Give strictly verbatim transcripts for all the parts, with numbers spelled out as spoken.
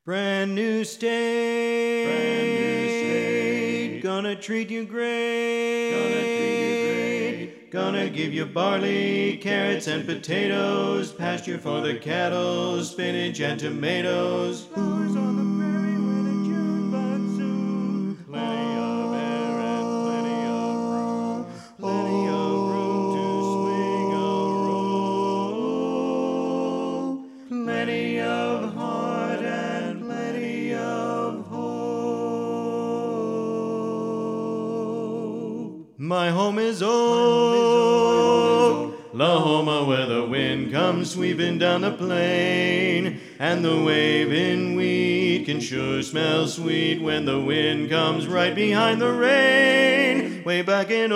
Brand new state, Brand new state. Gonna treat you great, Gonna treat you great. Gonna give you barley, carrots and potatoes, pasture for the cattle, spinach and tomatoes. Flowers on the prairie with a June bud soon. Plenty of air and plenty of room. Plenty of room to swing a roll. Plenty of heart and plenty of hope. My home is old, Lahoma, where the wind comes sweeping down the plain, and the waving wheat can sure smell sweet when the wind comes right behind the rain. Way back in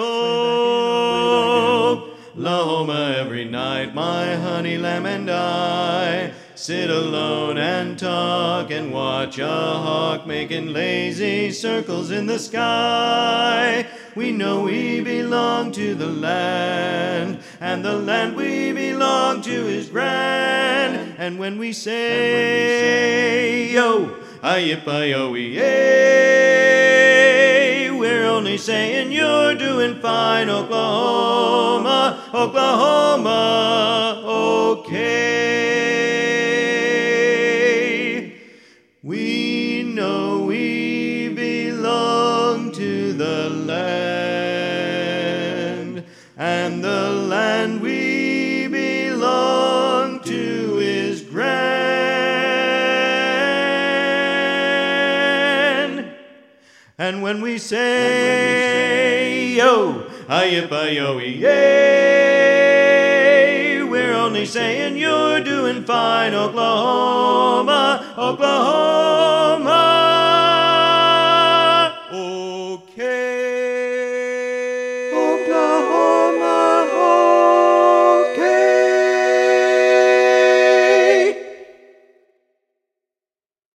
old Lahoma, every night my honey lamb and I sit alone and talk and watch a hawk making lazy circles in the sky. We know we belong to the land, and the land we belong to is grand. And when we say, yo, ayi-yip-a-yo-ee-yay, we're only saying you're doing fine, Oklahoma, Oklahoma, okay. We know we belong to the land, and the land we belong to is grand. And when we say, yo, ayi-yip-a-yo-ee-yay, we're only saying you're doing fine, Oklahoma, Oklahoma.